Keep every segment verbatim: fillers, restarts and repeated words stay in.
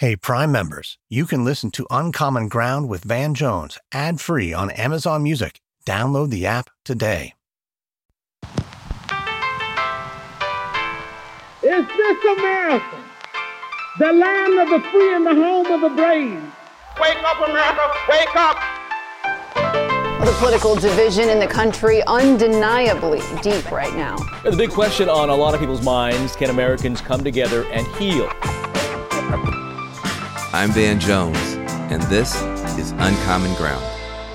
Hey, Prime members, you can listen to Uncommon Ground with Van Jones ad-free on Amazon Music. Download the app today. Is this America, the land of the free and the home of the brave? Wake up, America, wake up! The political division in the country undeniably deep right now. The big question on a lot of people's minds, can Americans come together and heal? I'm Van Jones, and this is Uncommon Ground.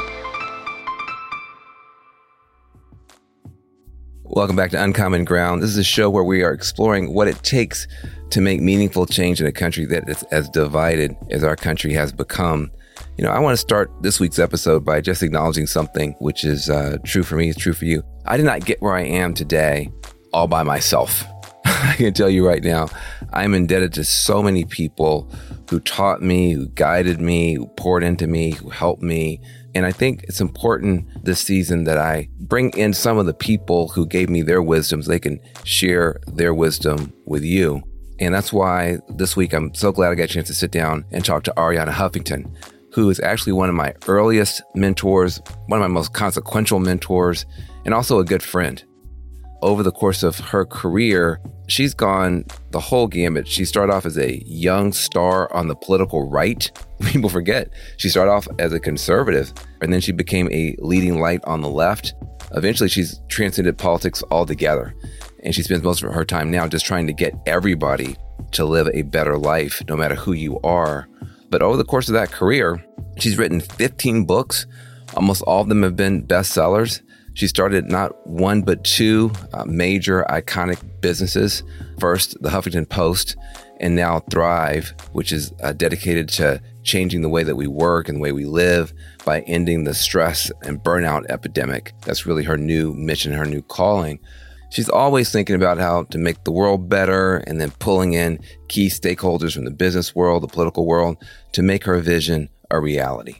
Welcome back to Uncommon Ground. This is a show where we are exploring what it takes to make meaningful change in a country that is as divided as our country has become. You know, I want to start this week's episode by just acknowledging something which is uh, true for me, it's true for you. I did not get where I am today all by myself. I can tell you right now, I'm indebted to so many people who taught me, who guided me, who poured into me, who helped me. And I think it's important this season that I bring in some of the people who gave me their wisdom so they can share their wisdom with you. And that's why this week I'm so glad I got a chance to sit down and talk to Arianna Huffington, who is actually one of my earliest mentors, one of my most consequential mentors, and also a good friend. Over the course of her career, she's gone the whole gamut. She started off as a young star on the political right. People forget. She started off as a conservative, and then she became a leading light on the left. Eventually, she's transcended politics altogether, and she spends most of her time now just trying to get everybody to live a better life, no matter who you are. But over the course of that career, she's written fifteen books. Almost all of them have been bestsellers. She started not one, but two uh, major iconic businesses. First, the Huffington Post, and now Thrive, which is uh, dedicated to changing the way that we work and the way we live by ending the stress and burnout epidemic. That's really her new mission, her new calling. She's always thinking about how to make the world better and then pulling in key stakeholders from the business world, the political world, to make her vision a reality.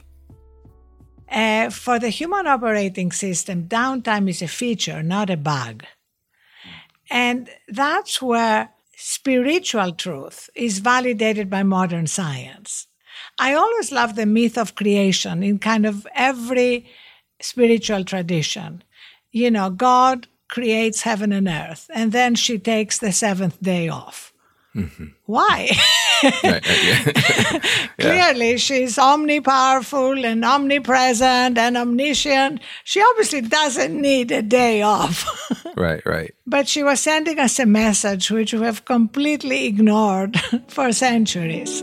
Uh, for the human operating system, downtime is a feature, not a bug. And that's where spiritual truth is validated by modern science. I always love the myth of creation in kind of every spiritual tradition. You know, God creates heaven and earth, and then she takes the seventh day off. Mm-hmm. Why? right, right, yeah. Clearly, she's omnipowerful and omnipresent and omniscient. She obviously doesn't need a day off. Right, right. But she was sending us a message which we have completely ignored for centuries.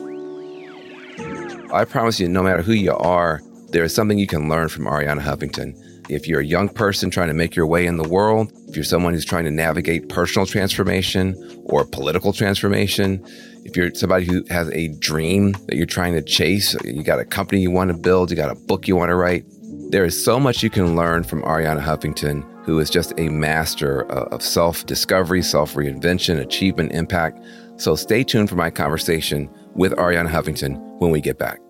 I promise you, no matter who you are, there is something you can learn from Arianna Huffington. If you're a young person trying to make your way in the world, if you're someone who's trying to navigate personal transformation or political transformation, if you're somebody who has a dream that you're trying to chase, you got a company you want to build, you got a book you want to write, there is so much you can learn from Arianna Huffington, who is just a master of self-discovery, self-reinvention, achievement, impact. So stay tuned for my conversation with Arianna Huffington when we get back.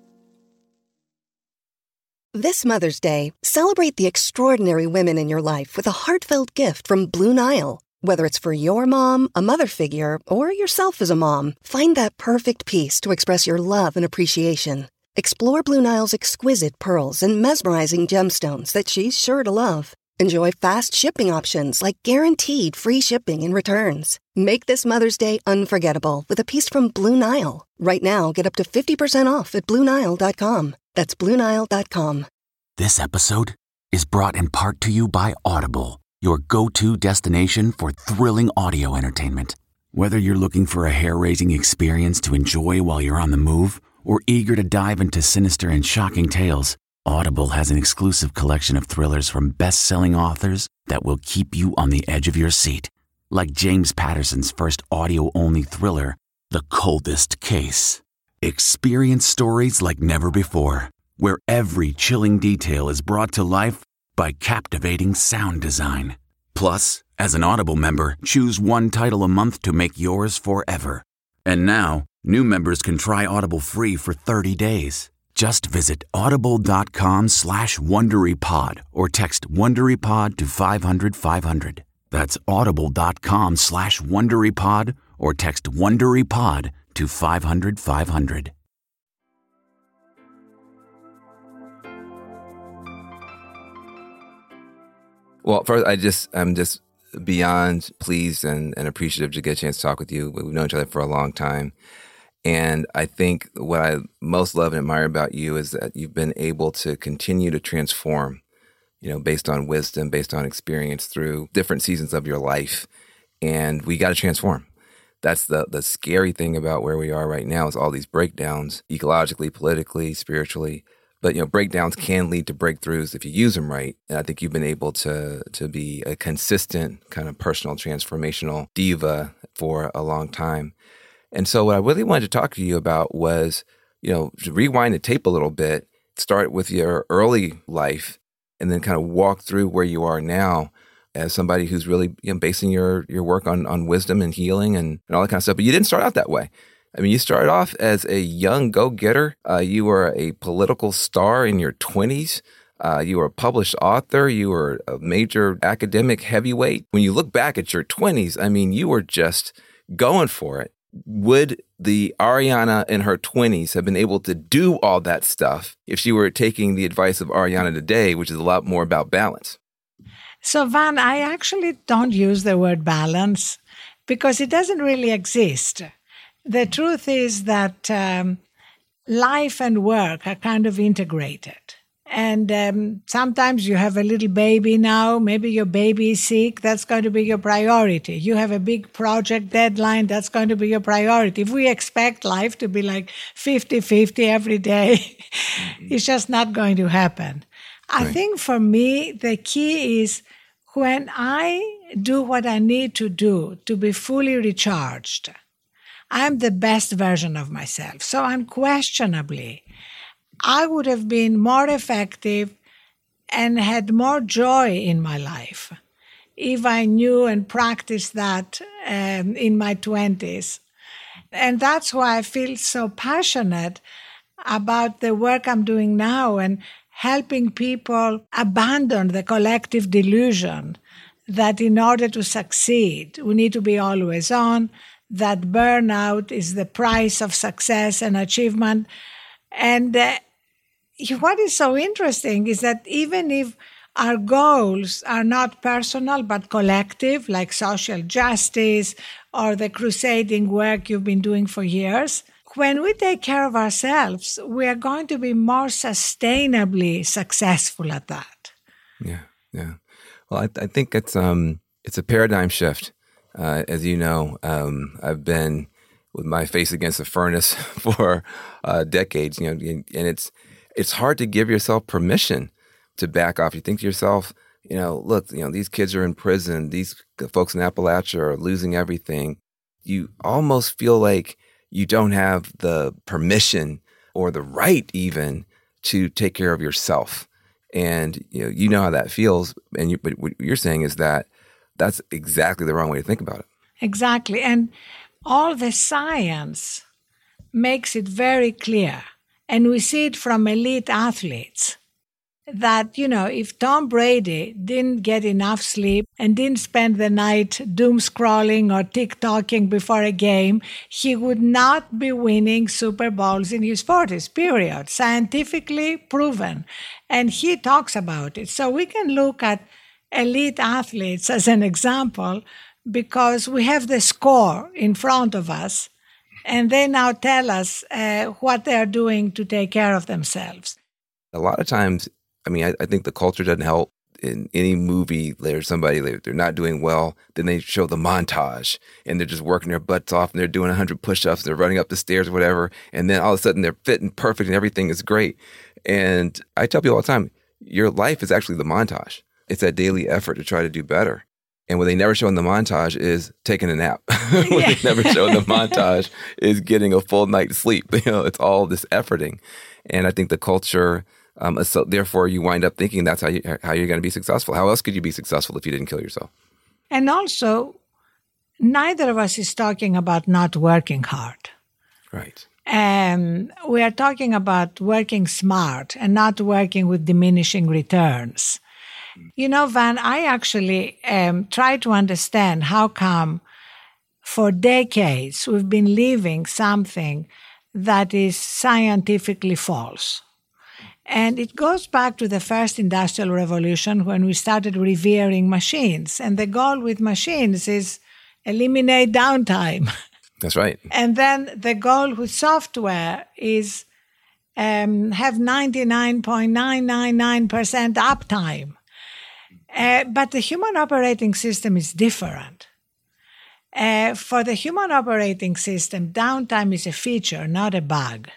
This Mother's Day, celebrate the extraordinary women in your life with a heartfelt gift from Blue Nile. Whether it's for your mom, a mother figure, or yourself as a mom, find that perfect piece to express your love and appreciation. Explore Blue Nile's exquisite pearls and mesmerizing gemstones that she's sure to love. Enjoy fast shipping options like guaranteed free shipping and returns. Make this Mother's Day unforgettable with a piece from Blue Nile. Right now, get up to fifty percent off at Blue Nile dot com. That's Blue Nile dot com. This episode is brought in part to you by Audible, your go-to destination for thrilling audio entertainment. Whether you're looking for a hair-raising experience to enjoy while you're on the move or eager to dive into sinister and shocking tales, Audible has an exclusive collection of thrillers from best-selling authors that will keep you on the edge of your seat. Like James Patterson's first audio-only thriller, The Coldest Case. Experience stories like never before, where every chilling detail is brought to life by captivating sound design. Plus, as an Audible member, choose one title a month to make yours forever. And now, new members can try Audible free for thirty days. Just visit audible.com slash WonderyPod or text WonderyPod to five hundred five hundred. That's audible.com slash WonderyPod or text WonderyPod to five hundred five hundred. Well, first, I just, I'm just beyond pleased and, and appreciative to get a chance to talk with you. We've known each other for a long time. And I think what I most love and admire about you is that you've been able to continue to transform, you know, based on wisdom, based on experience through different seasons of your life. And we got to transform. That's the the scary thing about where we are right now is all these breakdowns, ecologically, politically, spiritually. But, you know, breakdowns can lead to breakthroughs if you use them right. And I think you've been able to to be a consistent kind of personal transformational diva for a long time. And so what I really wanted to talk to you about was, you know, to rewind the tape a little bit, start with your early life, and then kind of walk through where you are now as somebody who's really, you know, basing your your work on on wisdom and healing and, and all that kind of stuff. But you didn't start out that way. I mean, you started off as a young go-getter. Uh, you were a political star in your twenties. Uh, you were a published author. You were a major academic heavyweight. When you look back at your twenties, I mean, you were just going for it. Would the Ariana in her twenties have been able to do all that stuff if she were taking the advice of Ariana today, which is a lot more about balance? So, Van, I actually don't use the word balance because it doesn't really exist. The truth is that um, life and work are kind of integrated. And um, sometimes you have a little baby now, maybe your baby is sick, that's going to be your priority. You have a big project deadline, that's going to be your priority. If we expect life to be like fifty-fifty every day, mm-hmm. it's just not going to happen. Right. I think for me, the key is when I do what I need to do to be fully recharged, I'm the best version of myself. So unquestionably, I would have been more effective and had more joy in my life if I knew and practiced that um, in my twenties. And that's why I feel so passionate about the work I'm doing now and helping people abandon the collective delusion that in order to succeed, we need to be always on, that burnout is the price of success and achievement. And uh, what is so interesting is that even if our goals are not personal but collective, like social justice or the crusading work you've been doing for years, when we take care of ourselves, we are going to be more sustainably successful at that. Yeah, yeah. Well, I, I think it's um it's a paradigm shift. Uh, as you know, um, I've been with my face against the furnace for uh, decades. You know, and it's it's hard to give yourself permission to back off. You think to yourself, you know, look, you know, these kids are in prison. These folks in Appalachia are losing everything. You almost feel like you don't have the permission or the right even to take care of yourself. And, you know, you know how that feels. And you, but what you're saying is that that's exactly the wrong way to think about it. Exactly. And all the science makes it very clear. And we see it from elite athletes that, you know, if Tom Brady didn't get enough sleep and didn't spend the night doom scrolling or TikToking before a game, he would not be winning Super Bowls in his forties, period. Scientifically proven. And he talks about it. So we can look at elite athletes as an example because we have the score in front of us and they now tell us uh, what they're doing to take care of themselves. A lot of times, I mean, I, I think the culture doesn't help. In any movie, there's somebody, they're not doing well, then they show the montage and they're just working their butts off and they're doing one hundred push-ups, they're running up the stairs or whatever, and then all of a sudden they're fit and perfect and everything is great. And I tell people all the time, your life is actually the montage. It's that daily effort to try to do better. And what they never show in the montage is taking a nap. What yeah. they never show in the montage is getting a full night's sleep. You know, it's all this efforting. And I think the culture... Um, so therefore, you wind up thinking that's how, you, how you're going to be successful. How else could you be successful if you didn't kill yourself? And also, neither of us is talking about not working hard. Right. Um, we are talking about working smart and not working with diminishing returns. You know, Van, I actually um, try to understand how come for decades, we've been living something that is scientifically false. And it goes back to the first industrial revolution when we started revering machines. And the goal with machines is eliminate downtime. That's right. And then the goal with software is um, have ninety-nine point nine nine nine percent uptime. Uh, but the human operating system is different. Uh, for the human operating system, downtime is a feature, not a bug.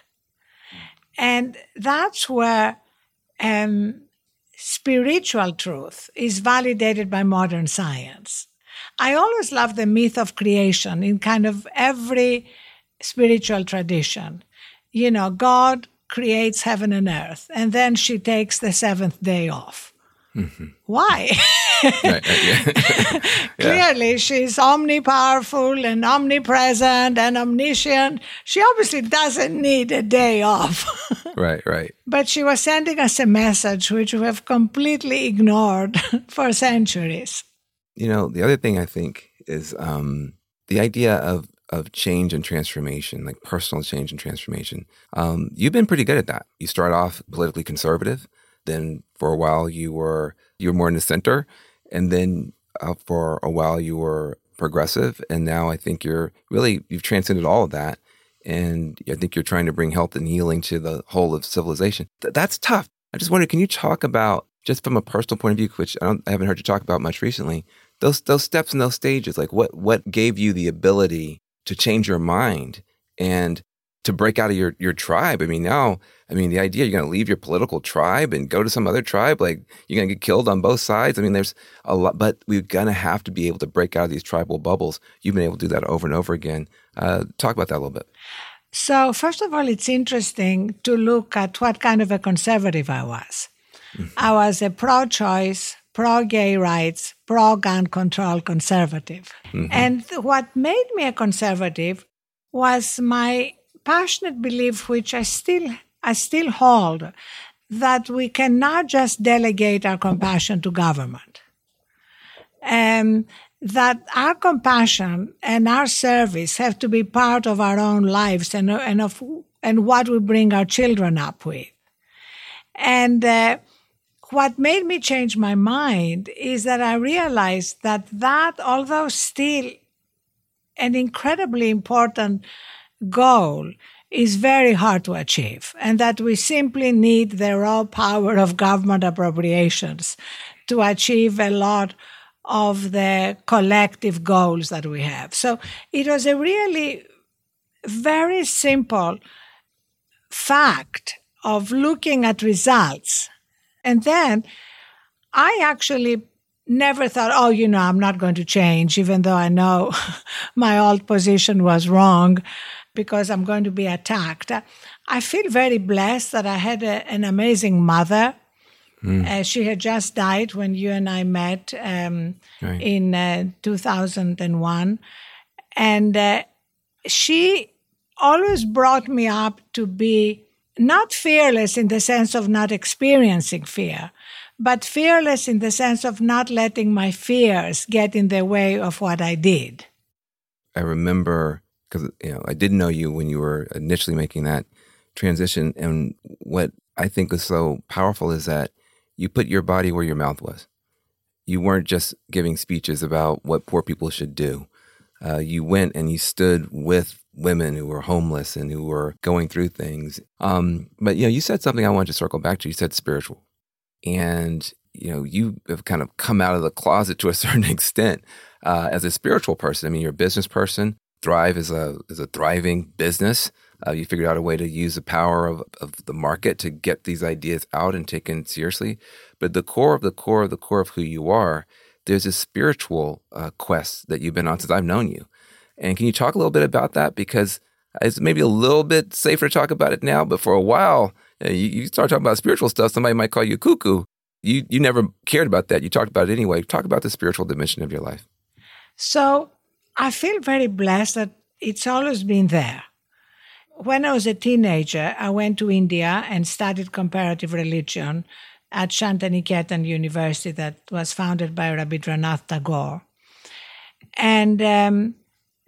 And that's where um, spiritual truth is validated by modern science. I always love the myth of creation in kind of every spiritual tradition. You know, God creates heaven and earth, and then she takes the seventh day off. Mm-hmm. Why? right, right, yeah. Clearly, she's omnipowerful and omnipresent and omniscient. She obviously doesn't need a day off. Right, right. But she was sending us a message which we have completely ignored for centuries. You know, the other thing I think is um, the idea of of change and transformation, like personal change and transformation. Um, you've been pretty good at that. You start off politically conservative. Then for a while you were you were more in the center, and then uh, for a while you were progressive, and now I think you're really you've transcended all of that, and I think you're trying to bring health and healing to the whole of civilization. Th- that's tough. I just wonder, can you talk about, just from a personal point of view, which I, don't, I haven't heard you talk about much recently, those those steps and those stages, like what what gave you the ability to change your mind and to break out of your, your tribe? I mean, now, I mean, the idea you're going to leave your political tribe and go to some other tribe, like you're going to get killed on both sides. I mean, there's a lot, but we're going to have to be able to break out of these tribal bubbles. You've been able to do that over and over again. Uh, talk about that a little bit. So first of all, it's interesting to look at what kind of a conservative I was. Mm-hmm. I was a pro-choice, pro-gay rights, pro-gun control conservative. Mm-hmm. And what made me a conservative was my passionate belief, which I still I still hold, that we cannot just delegate our compassion to government. Um, that our compassion and our service have to be part of our own lives and and of and what we bring our children up with. And uh, what made me change my mind is that I realized that that, although still an incredibly important goal, is very hard to achieve, and that we simply need the raw power of government appropriations to achieve a lot of the collective goals that we have. So it was a really very simple fact of looking at results. And then I actually never thought, oh, you know, I'm not going to change, even though I know my old position was wrong, because I'm going to be attacked. I feel very blessed that I had a, an amazing mother. Mm. Uh, she had just died when you and I met um, right. in uh, two thousand one. And uh, she always brought me up to be not fearless in the sense of not experiencing fear, but fearless in the sense of not letting my fears get in the way of what I did. I remember, because you know, I didn't know you when you were initially making that transition, and what I think is so powerful is that you put your body where your mouth was. You weren't just giving speeches about what poor people should do. Uh, you went and you stood with women who were homeless and who were going through things. Um, but you know, you said something I wanted to circle back to. You said spiritual, and you know, you have kind of come out of the closet to a certain extent uh, as a spiritual person. I mean, you're a business person. Thrive is a is a thriving business. Uh, you figured out a way to use the power of, of the market to get these ideas out and taken seriously. But the core of the core of the core of who you are, there's a spiritual uh, quest that you've been on since I've known you. And can you talk a little bit about that? Because it's maybe a little bit safer to talk about it now, but for a while, uh, you, you start talking about spiritual stuff, somebody might call you cuckoo. You you never cared about that. You talked about it anyway. Talk about the spiritual dimension of your life. So I feel very blessed that it's always been there. When I was a teenager, I went to India and studied comparative religion at Shantiniketan University that was founded by Rabindranath Tagore. And um,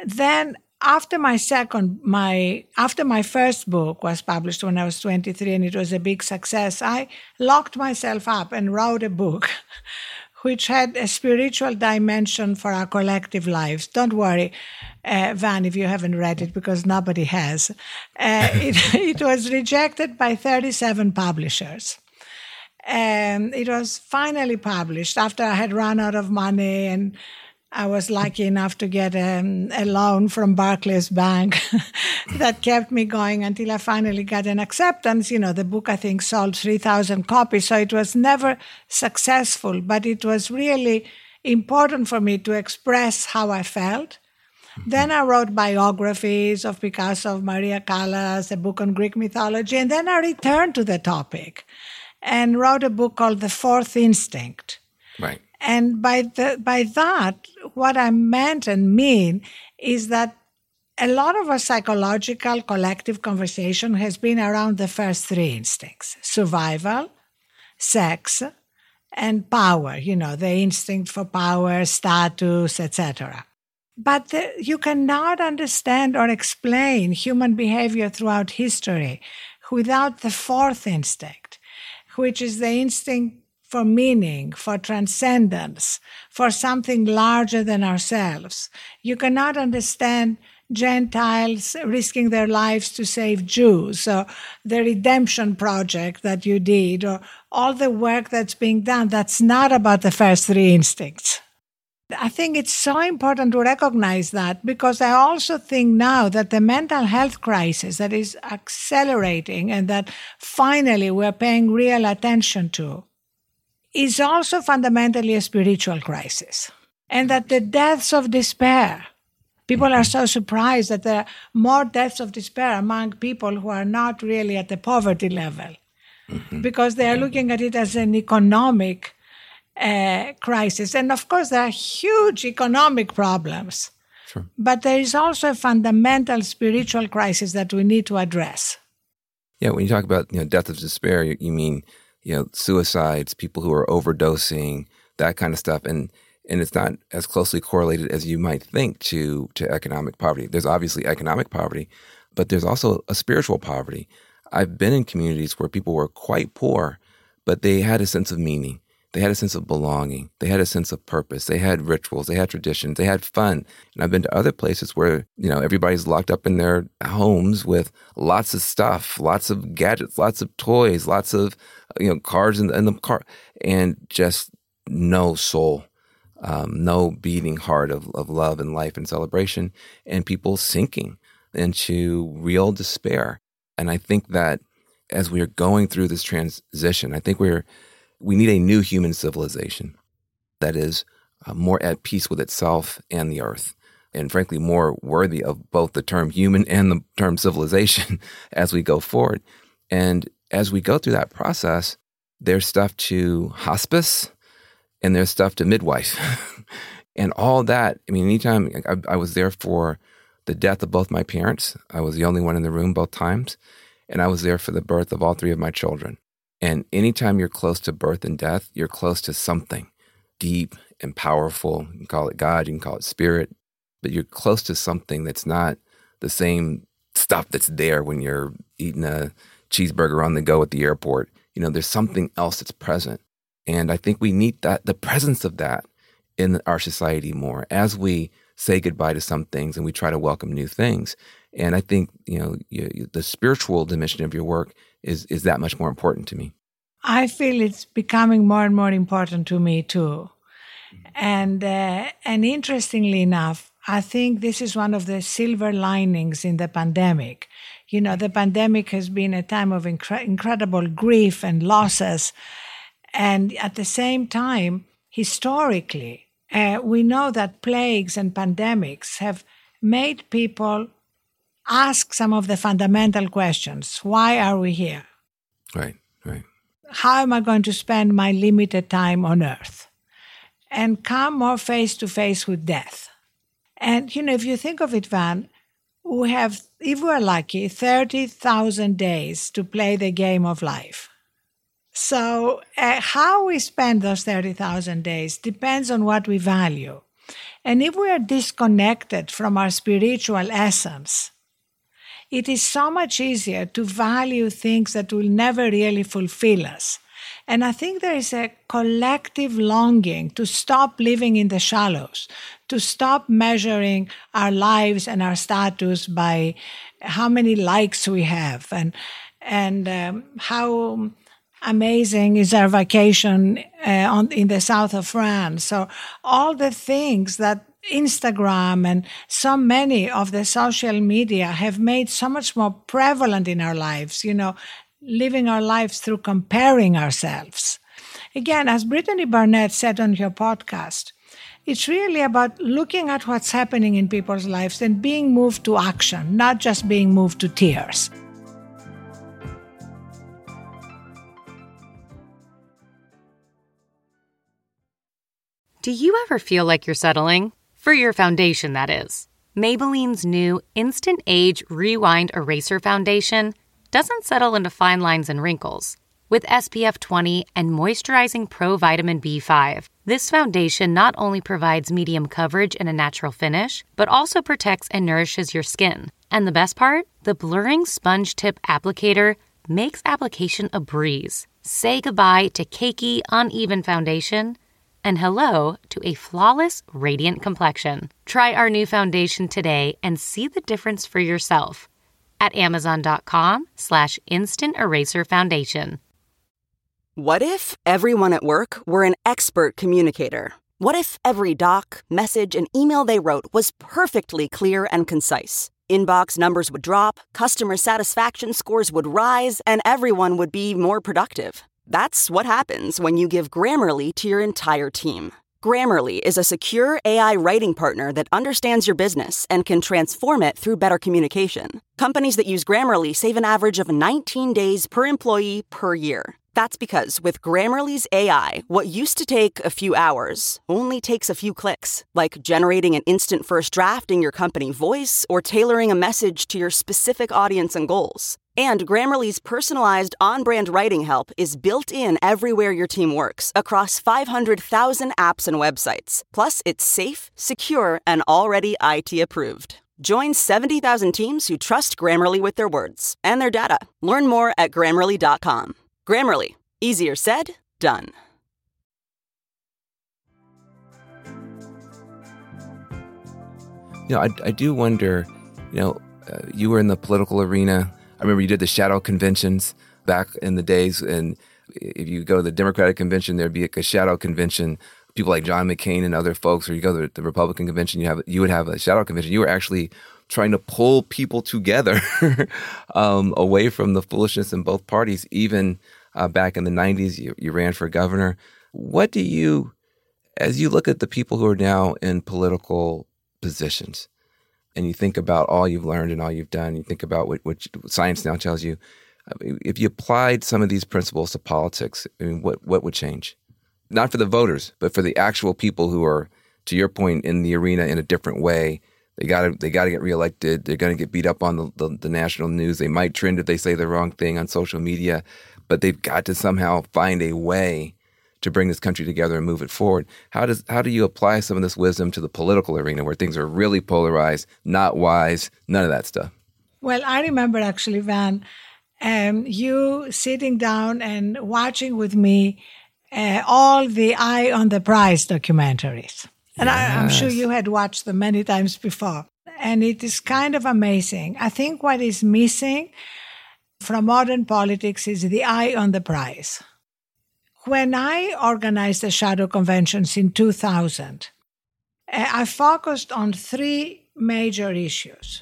Then after my second, my after my first book was published when I was twenty-three and it was a big success, I locked myself up and wrote a book which had a spiritual dimension for our collective lives. Don't worry, uh, Van, if you haven't read it, because nobody has. Uh, it, it was rejected by thirty-seven publishers. And it was finally published after I had run out of money, and I was lucky enough to get a, a loan from Barclays Bank that kept me going until I finally got an acceptance. You know, the book, I think, sold three thousand copies, so it was never successful, but it was really important for me to express how I felt. Mm-hmm. Then I wrote biographies of Picasso, of Maria Callas, a book on Greek mythology, and then I returned to the topic and wrote a book called The Fourth Instinct. Right. And by the, by that, what I meant and mean is that a lot of our psychological collective conversation has been around the first three instincts: survival, sex, and power, you know, the instinct for power, status, et cetera. But the, you cannot understand or explain human behavior throughout history without the fourth instinct, which is the instinct for meaning, for transcendence, for something larger than ourselves. You cannot understand Gentiles risking their lives to save Jews, or the redemption project that you did, or all the work that's being done. That's not about the first three instincts. I think it's so important to recognize that, because I also think now that the mental health crisis that is accelerating and that finally we're paying real attention to is also fundamentally a spiritual crisis. And that the deaths of despair, people are so surprised that there are more deaths of despair among people who are not really at the poverty level, mm-hmm. because they are looking at it as an economic uh, crisis. And of course, there are huge economic problems. Sure. But there is also a fundamental spiritual crisis that we need to address. Yeah, when you talk about, you know, death of despair, you, you mean, you know, suicides, people who are overdosing, that kind of stuff. And and it's not as closely correlated as you might think to, to economic poverty. There's obviously economic poverty, but there's also a spiritual poverty. I've been in communities where people were quite poor, but they had a sense of meaning. They had a sense of belonging. They had a sense of purpose. They had rituals. They had traditions. They had fun. And I've been to other places where, you know, everybody's locked up in their homes with lots of stuff, lots of gadgets, lots of toys, lots of, you know, cars in the, in the car, and just no soul, um, no beating heart of, of love and life and celebration, and people sinking into real despair. And I think that as we are going through this transition, I think we're we need a new human civilization that is uh, more at peace with itself and the earth, and frankly, more worthy of both the term human and the term civilization as we go forward. And as we go through that process, there's stuff to hospice and there's stuff to midwife. And all that, I mean, anytime I, I was there for the death of both my parents, I was the only one in the room both times, and I was there for the birth of all three of my children. And anytime you're close to birth and death, you're close to something deep and powerful. You can call it God, you can call it spirit, but you're close to something that's not the same stuff that's there when you're eating a cheeseburger on the go at the airport. You know, there's something else that's present. And I think we need that, the presence of that in our society more as we say goodbye to some things and we try to welcome new things. And I think, you know, you, you, the spiritual dimension of your work is is that much more important to me. I feel it's becoming more and more important to me too. And uh, and interestingly enough, I think this is one of the silver linings in the pandemic. You know, the pandemic has been a time of incre- incredible grief and losses. And at the same time, historically, uh, we know that plagues and pandemics have made people ask some of the fundamental questions. Why are we here? Right, right. How am I going to spend my limited time on earth? And come more face to face with death. And, you know, if you think of it, Van, we have, if we're lucky, thirty thousand days to play the game of life. So uh, how we spend those thirty thousand days depends on what we value. And if we are disconnected from our spiritual essence, it is so much easier to value things that will never really fulfill us. And I think there is a collective longing to stop living in the shallows, to stop measuring our lives and our status by how many likes we have and and um, how amazing is our vacation uh, on, in the south of France. So all the things that Instagram and so many of the social media have made so much more prevalent in our lives, you know, living our lives through comparing ourselves. Again, as Brittany Barnett said on your podcast, it's really about looking at what's happening in people's lives and being moved to action, not just being moved to tears. Do you ever feel like you're settling? For your foundation, that is. Maybelline's new Instant Age Rewind Eraser Foundation doesn't settle into fine lines and wrinkles. With S P F twenty and moisturizing Pro Vitamin B five, this foundation not only provides medium coverage and a natural finish, but also protects and nourishes your skin. And the best part? The blurring sponge tip applicator makes application a breeze. Say goodbye to cakey, uneven foundation and hello to a flawless, radiant complexion. Try our new foundation today and see the difference for yourself at amazon.com slash instant eraser foundation. What if everyone at work were an expert communicator? What if every doc, message, and email they wrote was perfectly clear and concise? Inbox numbers would drop, customer satisfaction scores would rise, and everyone would be more productive. That's what happens when you give Grammarly to your entire team. Grammarly is a secure A I writing partner that understands your business and can transform it through better communication. Companies that use Grammarly save an average of nineteen days per employee per year. That's because with Grammarly's A I, what used to take a few hours only takes a few clicks, like generating an instant first draft in your company voice or tailoring a message to your specific audience and goals. And Grammarly's personalized on-brand writing help is built in everywhere your team works, across five hundred thousand apps and websites. Plus, it's safe, secure, and already I T approved. Join seventy thousand teams who trust Grammarly with their words and their data. Learn more at Grammarly dot com. Grammarly. Easier said, done. You know, I, I do wonder, you know, uh, you were in the political arena. I remember you did the shadow conventions back in the days, and if you go to the Democratic convention, there'd be like a shadow convention. People like John McCain and other folks, or you go to the Republican convention, you have you would have a shadow convention. You were actually trying to pull people together um, away from the foolishness in both parties. Even uh, back in the nineties, you, you ran for governor. What do you, as you look at the people who are now in political positions, and you think about all you've learned and all you've done, you think about what, what science now tells you, if you applied some of these principles to politics, I mean, what what would change? Not for the voters, but for the actual people who are, to your point, in the arena in a different way. They got to they got to get reelected. They're going to get beat up on the, the, the national news. They might trend if they say the wrong thing on social media, but they've got to somehow find a way to bring this country together and move it forward. How does how do you apply some of this wisdom to the political arena where things are really polarized, not wise, none of that stuff? Well, I remember actually, Van, um, you sitting down and watching with me uh, all the Eye on the Prize documentaries. And yes. I, I'm sure you had watched them many times before. And it is kind of amazing. I think what is missing from modern politics is the eye on the prize. When I organized the shadow conventions in two thousand, I focused on three major issues.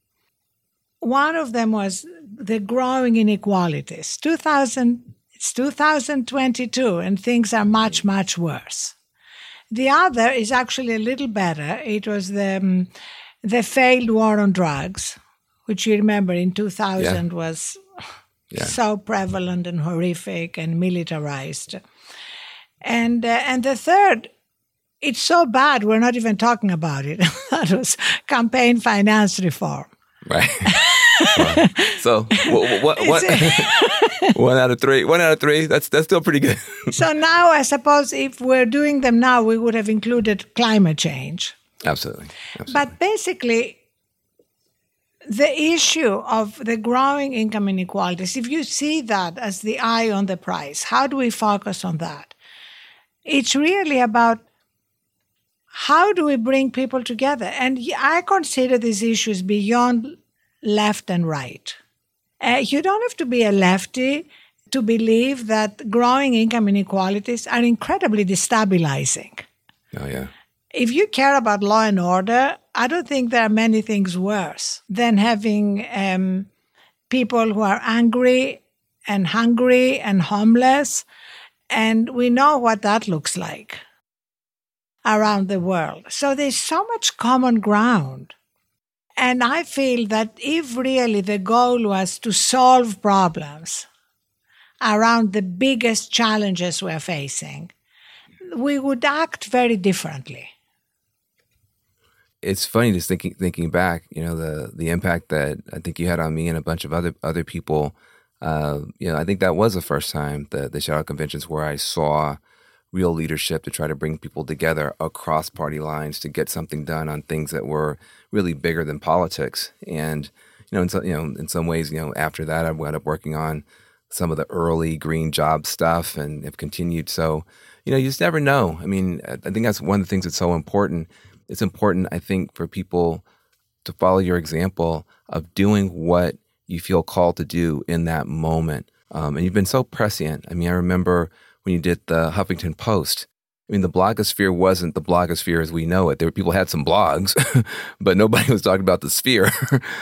One of them was the growing inequalities. two thousand, it's two thousand twenty-two, and things are much, much worse. The other is actually a little better. It was the um, the failed war on drugs, which you remember in two thousand yeah. was yeah. so prevalent and horrific and militarized. And uh, and the third, it's so bad we're not even talking about it. That was campaign finance reform. Right. Wow. So what? what, what one out of three. One out of three. That's that's still pretty good. So now, I suppose, if we're doing them now, we would have included climate change. Absolutely. Absolutely. But basically, the issue of the growing income inequalities, if you see that as the eye on the prize, how do we focus on that? It's really about how do we bring people together? And I consider these issues beyond left and right. Uh, you don't have to be a lefty to believe that growing income inequalities are incredibly destabilizing. Oh, yeah. If you care about law and order, I don't think there are many things worse than having um, people who are angry and hungry and homeless. And we know what that looks like around the world. So there's so much common ground. And I feel that if really the goal was to solve problems around the biggest challenges we're facing, we would act very differently. It's funny just thinking thinking back, you know, the the impact that I think you had on me and a bunch of other other people. Uh, you know, I think that was the first time the the Shout Out conventions where I saw real leadership to try to bring people together across party lines to get something done on things that were really bigger than politics. And you know, in some, you know, in some ways, you know, after that, I wound up working on some of the early green job stuff and have continued. So, you know, you just never know. I mean, I think that's one of the things that's so important. It's important, I think, for people to follow your example of doing what you feel called to do in that moment. Um, and you've been so prescient. I mean, I remember when you did the Huffington Post. I mean, the blogosphere wasn't the blogosphere as we know it. There were people had some blogs, but nobody was talking about the sphere.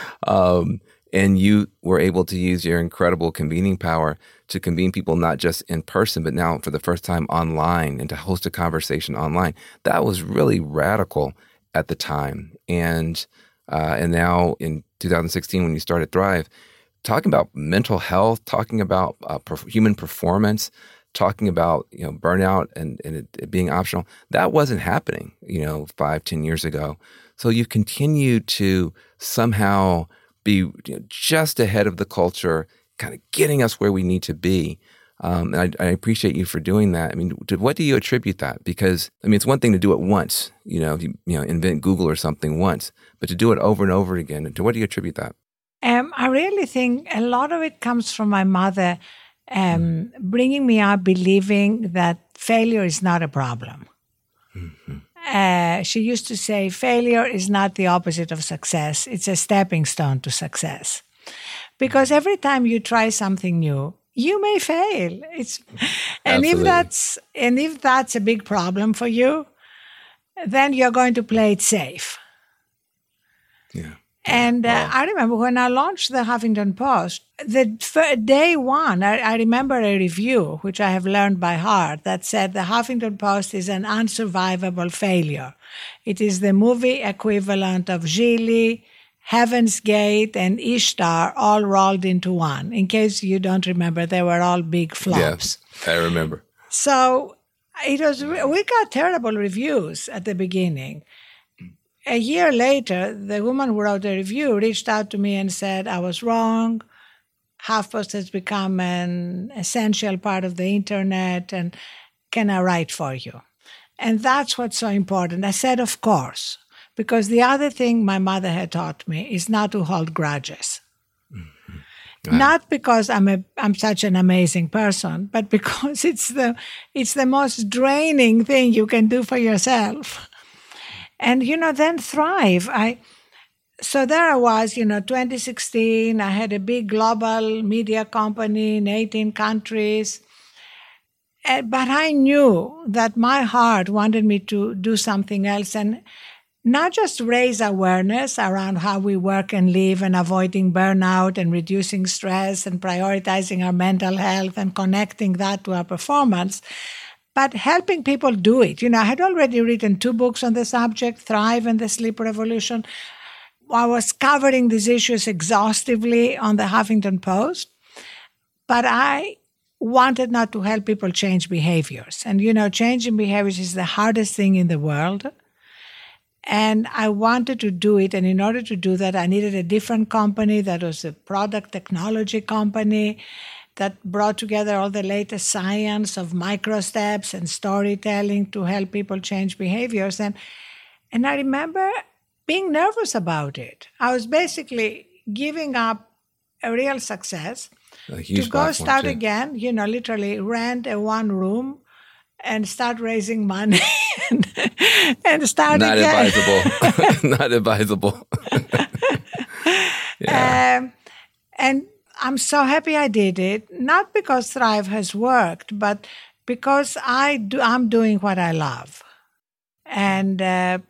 um, and you were able to use your incredible convening power to convene people not just in person, but now for the first time online and to host a conversation online. That was really radical at the time. And uh, and now in two thousand sixteen, when you started Thrive, talking about mental health, talking about uh, per- human performance, talking about, you know, burnout and, and it, it being optional, that wasn't happening, you know, five, ten years ago. So you continue to somehow be, you know, just ahead of the culture, kind of getting us where we need to be. Um, and I, I appreciate you for doing that. I mean, to what do you attribute that? Because, I mean, it's one thing to do it once, you know, you, you know, invent Google or something once, but to do it over and over again, to what do you attribute that? Um, I really think a lot of it comes from my mother um, bringing me up believing that failure is not a problem. Mm-hmm. Uh, she used to say, failure is not the opposite of success. It's a stepping stone to success. Because every time you try something new, you may fail. It's, and Absolutely. if that's and if that's a big problem for you, then you're going to play it safe. Yeah. And uh, wow. I remember when I launched the Huffington Post, the f- day one, I, I remember a review, which I have learned by heart, that said the Huffington Post is an unsurvivable failure. It is the movie equivalent of Gigli, Heaven's Gate, and Ishtar all rolled into one. In case you don't remember, they were all big flops. Yeah, I remember. So it was. We got terrible reviews at the beginning. A year later, the woman who wrote the review reached out to me and said, I was wrong. HuffPost has become an essential part of the internet, and can I write for you? And that's what's so important. I said, of course, because the other thing my mother had taught me is not to hold grudges. Mm-hmm. Wow. Not because I'm a I'm such an amazing person, but because it's the it's the most draining thing you can do for yourself. And, you know, then Thrive. I So there I was, you know, twenty sixteen. I had a big global media company in eighteen countries. Uh, but I knew that my heart wanted me to do something else and not just raise awareness around how we work and live and avoiding burnout and reducing stress and prioritizing our mental health and connecting that to our performance, but helping people do it. You know, I had already written two books on the subject, Thrive and the Sleep Revolution. I was covering these issues exhaustively on the Huffington Post, but I wanted not to help people change behaviors. And, you know, changing behaviors is the hardest thing in the world. And I wanted to do it. And in order to do that, I needed a different company that was a product technology company that brought together all the latest science of micro steps and storytelling to help people change behaviors. And And I remember being nervous about it. I was basically giving up a real success to go start too. again, you know, literally rent a one room and start raising money and, and start Not again. advisable. Not advisable. yeah. Um, and I'm so happy I did it, not because Thrive has worked, but because I do, I'm doing what I love. And uh,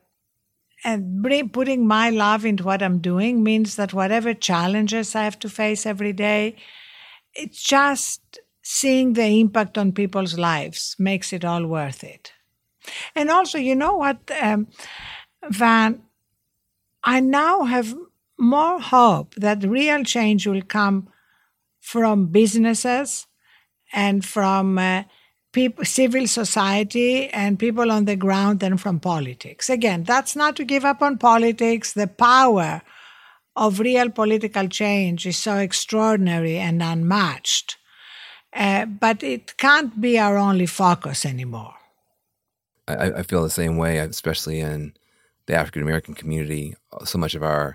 and bring, putting my love into what I'm doing means that whatever challenges I have to face every day, it's just seeing the impact on people's lives makes it all worth it. And also, you know what, um, Van, I now have more hope that real change will come from businesses and from uh, people, civil society and people on the ground than from politics. Again, that's not to give up on politics. The power of real political change is so extraordinary and unmatched. Uh, but it can't be our only focus anymore. I, I feel the same way, especially in the African American community. So much of our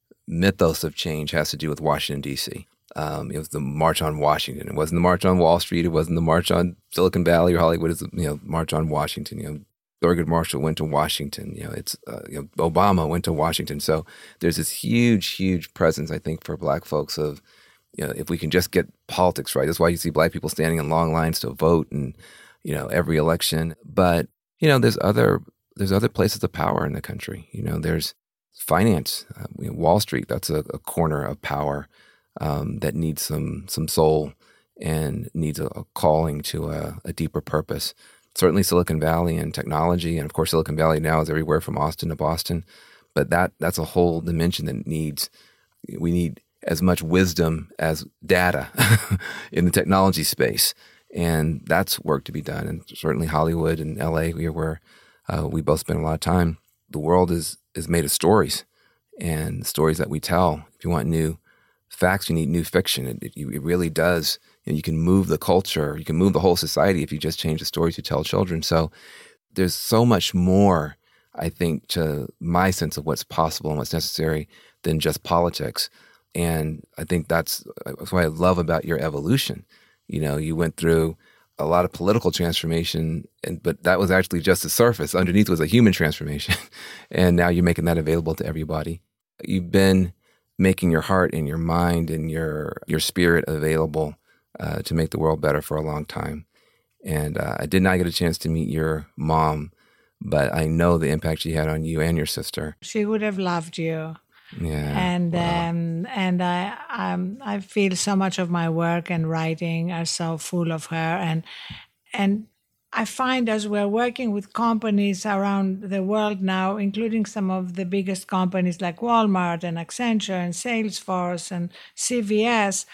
mythos of change has to do with Washington, D C Um, it was the March on Washington. It wasn't the March on Wall Street. It wasn't the March on Silicon Valley or Hollywood. It's the, you know, March on Washington. You know, Thurgood Marshall went to Washington. You know, it's uh, you know, Obama went to Washington. So there's this huge, huge presence, I think, for Black folks of, you know, if we can just get politics right. That's why you see Black people standing in long lines to vote and, you know, every election. But, you know, there's other there's other places of power in the country. You know, there's finance, uh, you know, Wall Street. That's a, a corner of power um, that needs some some soul and needs a, a calling to a, a deeper purpose. Certainly Silicon Valley and technology, and of course Silicon Valley now is everywhere from Austin to Boston. But that that's a whole dimension that needs we need as much wisdom as data in the technology space. And that's work to be done. And certainly Hollywood and L A, where uh, we both spend a lot of time, the world is is made of stories, and stories that we tell. If you want new facts, you need new fiction. It, it, it really does. You know, you can move the culture, you can move the whole society if you just change the stories you tell children. So there's so much more, I think, to my sense of what's possible and what's necessary than just politics. And I think that's, that's what I love about your evolution. You know, you went through a lot of political transformation, and but that was actually just the surface. Underneath was a human transformation. And now you're making that available to everybody. You've been making your heart and your mind and your your spirit available uh, to make the world better for a long time. And uh, I did not get a chance to meet your mom, but I know the impact she had on you and your sister. She would have loved you. Yeah, and wow. um, and I um, I feel so much of my work and writing are so full of her, and and I find as we're working with companies around the world now, including some of the biggest companies like Walmart and Accenture and Salesforce and C V S,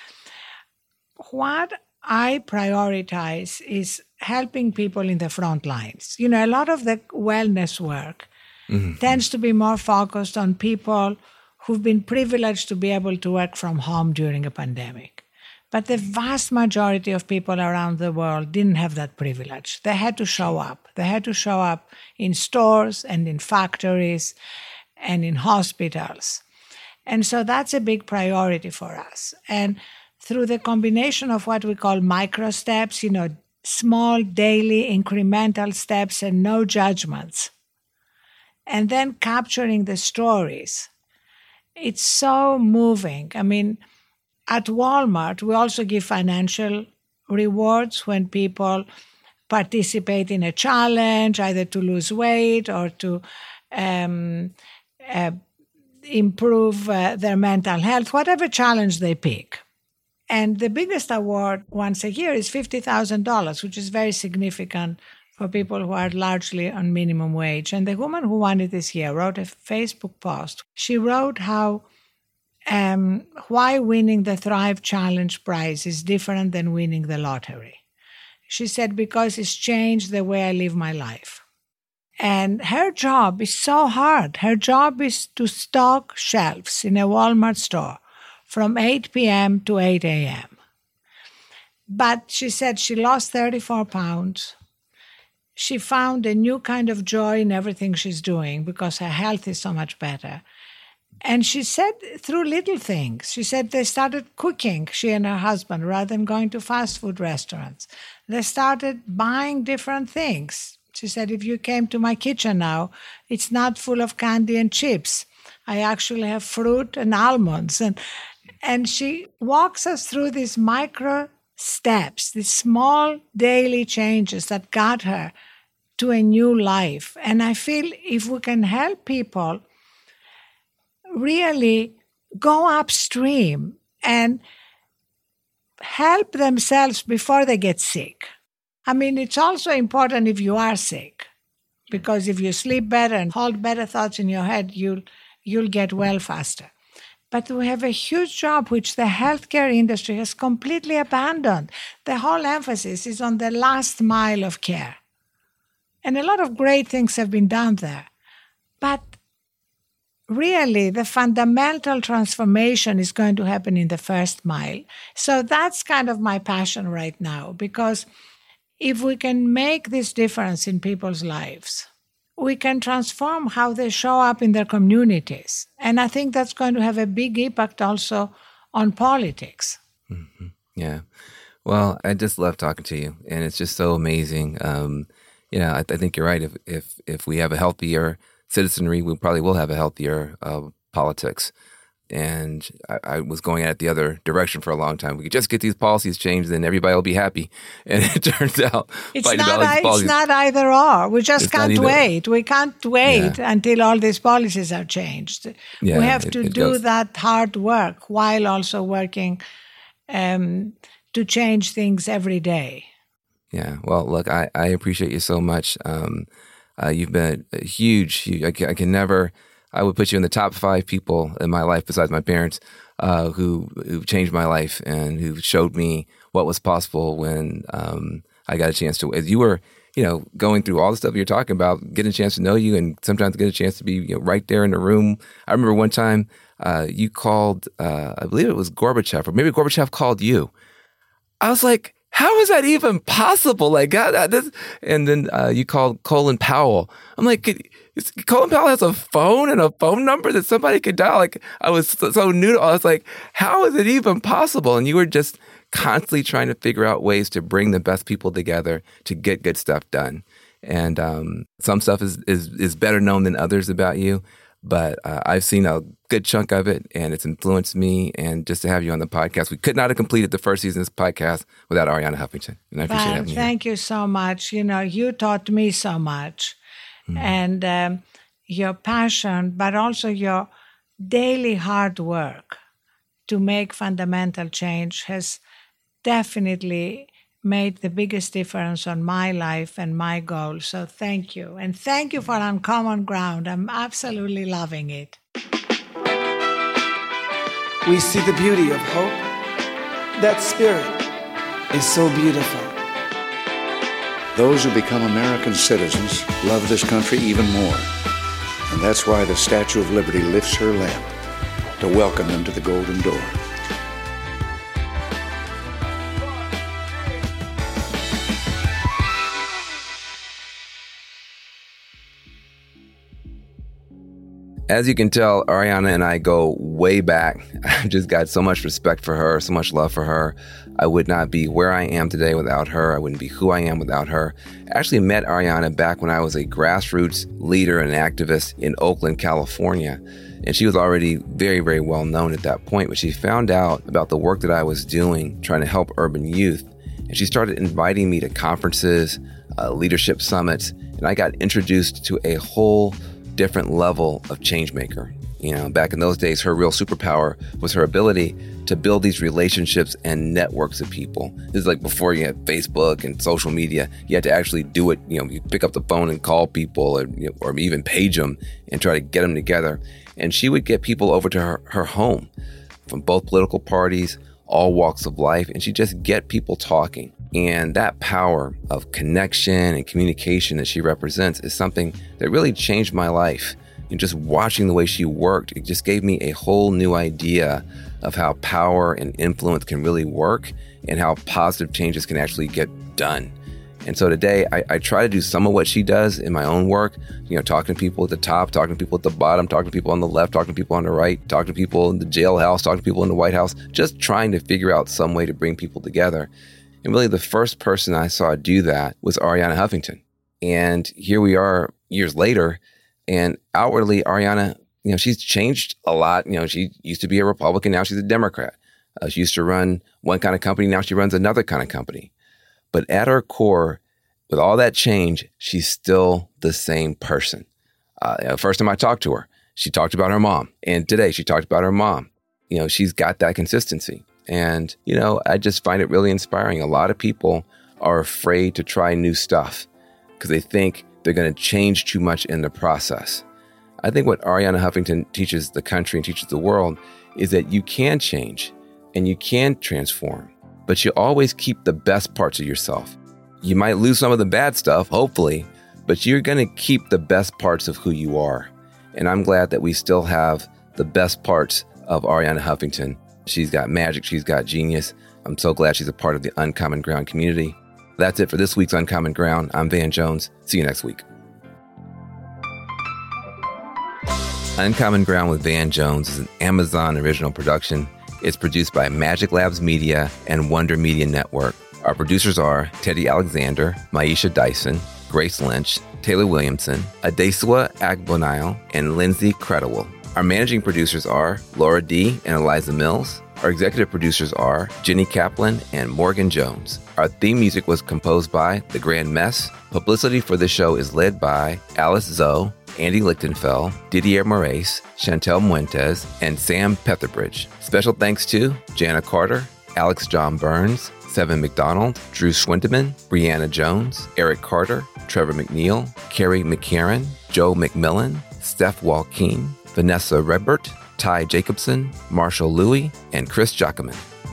what I prioritize is helping people in the front lines. You know, a lot of the wellness work mm-hmm. tends to be more focused on people who've been privileged to be able to work from home during a pandemic. But the vast majority of people around the world didn't have that privilege. They had to show up. They had to show up in stores and in factories and in hospitals. And so that's a big priority for us. And through the combination of what we call micro steps, you know, small daily incremental steps and no judgments, and then capturing the stories, it's so moving. I mean, at Walmart, we also give financial rewards when people participate in a challenge, either to lose weight or to um, uh, improve uh, their mental health, whatever challenge they pick. And the biggest award once a year is fifty thousand dollars, which is very significant for people who are largely on minimum wage. And the woman who won it this year wrote a Facebook post. She wrote how um, why winning the Thrive Challenge prize is different than winning the lottery. She said, because it's changed the way I live my life. And her job is so hard. Her job is to stock shelves in a Walmart store from eight p.m. to eight a.m. But she said she lost thirty-four pounds. she found a new kind of joy in everything she's doing because her health is so much better. And she said through little things. She said they started cooking, she and her husband, rather than going to fast food restaurants. They started buying different things. She said, if you came to my kitchen now, it's not full of candy and chips. I actually have fruit and almonds. And, and she walks us through these micro steps, these small daily changes that got her to a new life. And I feel if we can help people really go upstream and help themselves before they get sick. I mean, it's also important if you are sick, because if you sleep better and hold better thoughts in your head, you'll, you'll get well faster. But we have a huge job which the healthcare industry has completely abandoned. The whole emphasis is on the last mile of care. And a lot of great things have been done there. But really, the fundamental transformation is going to happen in the first mile. So that's kind of my passion right now, because if we can make this difference in people's lives, we can transform how they show up in their communities. And I think that's going to have a big impact also on politics. Mm-hmm. Yeah. Well, I just love talking to you, and it's just so amazing. Um, you know, I, I think you're right. If, if, if we have a healthier citizenry, we probably will have a healthier uh, politics. And I, I was going at it the other direction for a long time. We could just get these policies changed, then everybody will be happy. And it turns out it's not, I, it's not either or. We just can't wait. We can't wait yeah. until all these policies are changed. Yeah, we have it, to it do goes. that hard work while also working um, to change things every day. Yeah. Well, look, I, I appreciate you so much. Um, uh, you've been a huge, huge I, can, I can never... I would put you in the top five people in my life besides my parents uh, who who changed my life and who showed me what was possible when um, I got a chance to, as you were, you know, going through all the stuff you're talking about, getting a chance to know you and sometimes get a chance to be you know, right there in the room. I remember one time uh, you called, uh, I believe it was Gorbachev, or maybe Gorbachev called you. I was like, how is that even possible? Like, God, this, and then uh, you called Colin Powell. I'm like, Colin Powell has a phone and a phone number that somebody could dial. Like, I was so, so new to all. I was like, how is it even possible? And you were just constantly trying to figure out ways to bring the best people together to get good stuff done. And um, some stuff is, is is better known than others about you. But uh, I've seen a good chunk of it, and it's influenced me. And just to have you on the podcast, we could not have completed the first season of this podcast without Arianna Huffington. And I appreciate Van, having you. Thank you so much. You know, you taught me so much. Mm. And um, your passion, but also your daily hard work to make fundamental change has definitely made the biggest difference on my life and my goals. So thank you. And thank you for Uncommon Ground. I'm absolutely loving it. We see the beauty of hope. That spirit is so beautiful. Those who become American citizens love this country even more. And that's why the Statue of Liberty lifts her lamp to welcome them to the Golden Door. As you can tell, Arianna and I go way back. I've just got so much respect for her, so much love for her. I would not be where I am today without her. I wouldn't be who I am without her. I actually met Arianna back when I was a grassroots leader and activist in Oakland, California. And she was already very, very well known at that point. But she found out about the work that I was doing, trying to help urban youth. And she started inviting me to conferences, uh, leadership summits. And I got introduced to a whole different level of change maker. You know, back in those days, her real superpower was her ability to build these relationships and networks of people. This is like before you had Facebook and social media. You had to actually do it. You know, you pick up the phone and call people, or, you know, or even page them and try to get them together. And she would get people over to her, her home from both political parties, all walks of life, and she'd just get people talking. And that power of connection and communication that she represents is something that really changed my life. And just watching the way she worked, it just gave me a whole new idea of how power and influence can really work and how positive changes can actually get done. And so today I, I try to do some of what she does in my own work, you know, talking to people at the top, talking to people at the bottom, talking to people on the left, talking to people on the right, talking to people in the jailhouse, talking to people in the White House, just trying to figure out some way to bring people together. And really the first person I saw do that was Arianna Huffington. And here we are years later, and outwardly Arianna, you know, she's changed a lot. You know, she used to be a Republican, now she's a Democrat. Uh, she used to run one kind of company, now she runs another kind of company. But at her core, with all that change, she's still the same person. Uh, first time I talked to her, she talked about her mom. And today she talked about her mom. You know, she's got that consistency. And, you know, I just find it really inspiring. A lot of people are afraid to try new stuff because they think they're going to change too much in the process. I think what Arianna Huffington teaches the country and teaches the world is that you can change and you can transform, but you always keep the best parts of yourself. You might lose some of the bad stuff, hopefully, but you're going to keep the best parts of who you are. And I'm glad that we still have the best parts of Arianna Huffington. She's got magic. She's got genius. I'm so glad she's a part of the Uncommon Ground community. That's it for this week's Uncommon Ground. I'm Van Jones. See you next week. Uncommon Ground with Van Jones is an Amazon original production. It's produced by Magic Labs Media and Wonder Media Network. Our producers are Teddy Alexander, Maisha Dyson, Grace Lynch, Taylor Williamson, Adesua Agbonile, and Lindsay Credible. Our managing producers are Laura D. and Eliza Mills. Our executive producers are Jenny Kaplan and Morgan Jones. Our theme music was composed by The Grand Mess. Publicity for this show is led by Alice Zoe, Andy Lichtenfeld, Didier Moraes, Chantel Muentes, and Sam Petherbridge. Special thanks to Jana Carter, Alex John Burns, Seven McDonald, Drew Schwindeman, Brianna Jones, Eric Carter, Trevor McNeil, Carrie McCarran, Joe McMillan, Steph Walkeen, Vanessa Redbert, Ty Jacobson, Marshall Louie, and Chris Jockeman.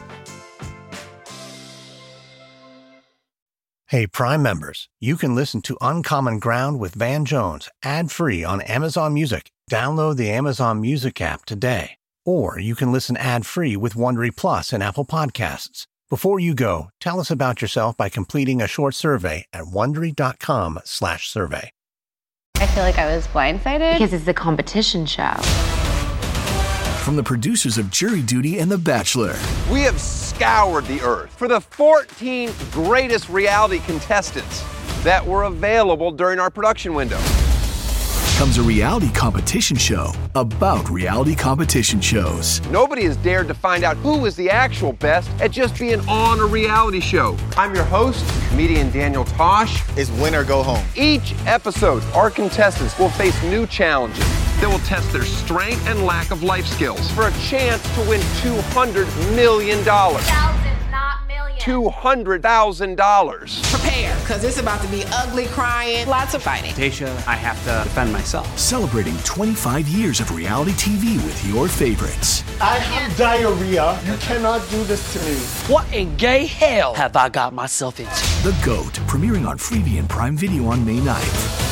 Hey, Prime members, you can listen to Uncommon Ground with Van Jones ad-free on Amazon Music. Download the Amazon Music app today. Or you can listen ad-free with Wondery Plus and Apple Podcasts. Before you go, tell us about yourself by completing a short survey at Wondery.com slash survey. I feel like I was blindsided because it's the competition show. From the producers of Jury Duty and The Bachelor. We have scoured the earth for the fourteen greatest reality contestants that were available during our production window. Comes a reality competition show about reality competition shows. Nobody has dared to find out who is the actual best at just being on a reality show. I'm your host, comedian Daniel Tosh. It's win or go home. Each episode, our contestants will face new challenges that will test their strength and lack of life skills for a chance to win two hundred million dollars. Thousands, not millions. two hundred thousand dollars. Prepare, because it's about to be ugly, crying, lots of fighting. Tasha, I have to defend myself. Celebrating twenty-five years of reality T V with your favorites. I have diarrhea. You cannot do this to me. What in gay hell have I got myself into? The GOAT, premiering on Freevee and Prime Video on May ninth.